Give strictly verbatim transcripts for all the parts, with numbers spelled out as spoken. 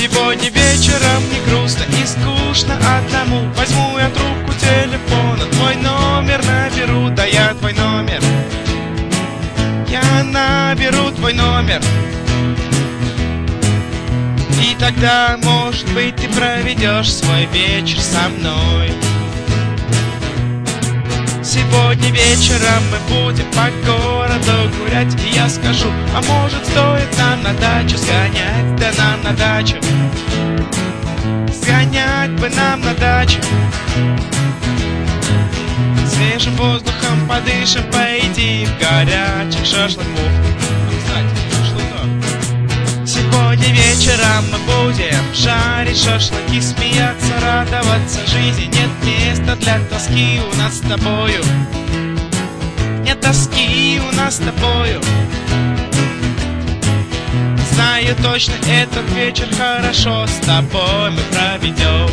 Сегодня вечером не грустно и скучно одному. Возьму я трубку телефона, твой номер наберу. Да я твой номер, я наберу твой номер. И тогда, может быть, ты проведешь свой вечер со мной. Сегодня вечером мы будем по городу гулять, и я скажу, а может стоит нам на дачу сгонять? Да нам на дачу, сгонять бы нам на дачу. Свежим воздухом подышим, поедим горячих шашлыков. Сегодня вечером мы будем жарить шашлыки, смеяться, радоваться жизни. Нет места для тоски у нас с тобою, нет тоски у нас с тобою. Знаю точно, этот вечер хорошо с тобой мы проведем.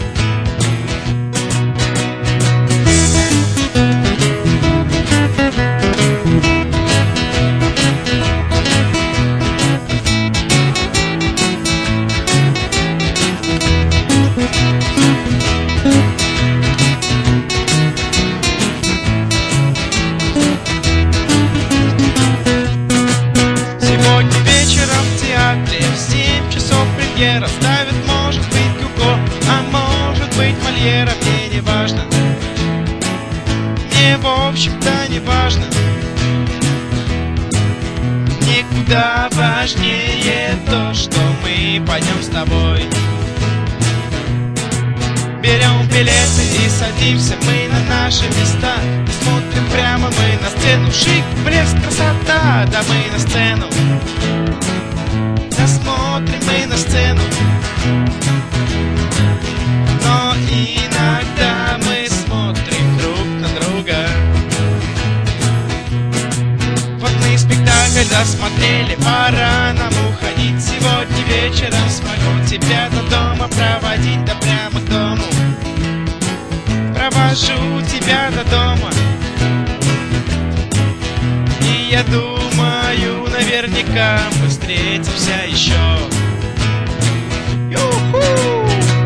Сегодня вечером в театре в семь часов премьера. Ставит, может быть, Гюго, а может быть, Мольера. Мне не важно, мне в общем-то не важно. Мне куда важнее то, что мы пойдем с тобой. Берем билеты и садимся мы на наши места. И смотрим прямо мы на сцену. Шик, блеск, красота, да мы на сцену. Да смотрим мы на сцену. Но иногда мы смотрим друг на друга. Вот мы спектакль досмотрели, пора нам уходить. Сегодня вечером смогу тебя до дома проводить, да прямо к дому. Провожу тебя до дома. И я думаю, наверняка мы встретимся еще. Ю-ху!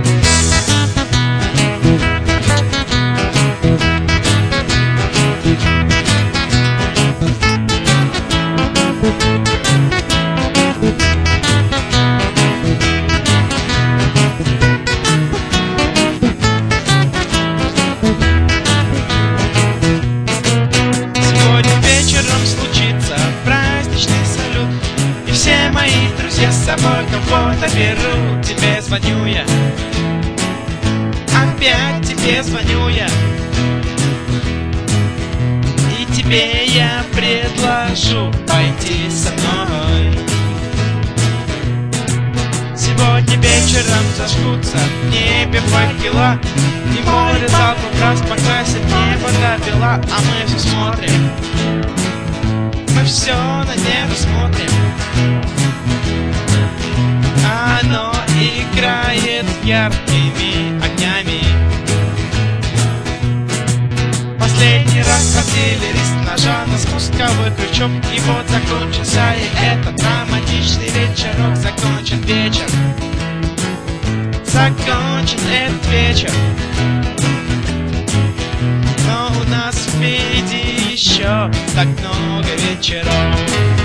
Я с собой кого-то беру, тебе звоню я, опять тебе звоню я. И тебе я предложу пойти со мной. Сегодня вечером зажгутся в небе факела, и море залпом раз покрасит небо до бела. А мы все смотрим, мы все на небо смотрим. Оно играет яркими огнями. Последний раз хотели риск ножа на спусковой крючок. И вот закончился и этот романтичный вечерок. Закончен вечер, закончен этот вечер. Но у нас впереди еще так много вечеров.